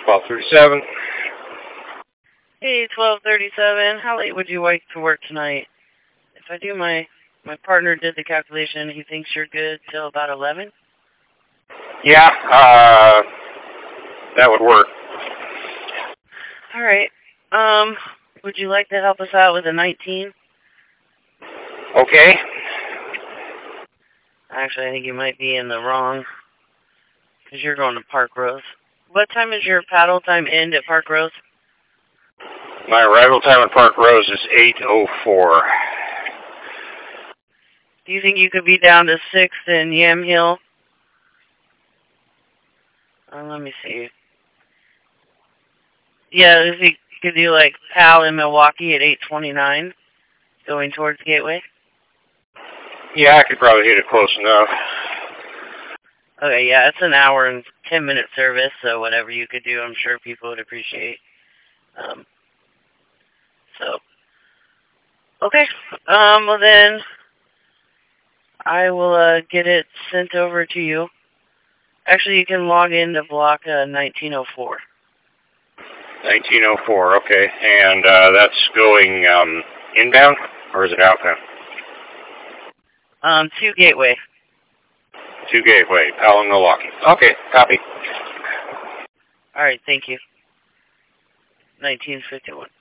1237. Hey, 1237. How late would you like to work tonight? If I do my partner did the calculation. He thinks you're good till about 11. Yeah, that would work. All right. Would you like to help us out with a 19? Okay. Actually, I think you might be in the wrong, because you're going to Park Rose. What time is your paddle time end at Park Rose? My arrival time at Park Rose is 8:04. Do you think you could be down to 6th in Yamhill? Let me see. Yeah, if you could do like PAL in Milwaukee at 8:29, going towards Gateway. Yeah, I could probably hit it close enough. Okay, yeah, it's an hour and 10-minute service, so whatever you could do, I'm sure people would appreciate. Okay. Well then, I will get it sent over to you. Actually, you can log in to block 1904. 1904, okay. And that's going inbound, or is it outbound? To Gateway. To Gateway, PAL in Milwaukee. Okay, copy. All right, thank you. 1951.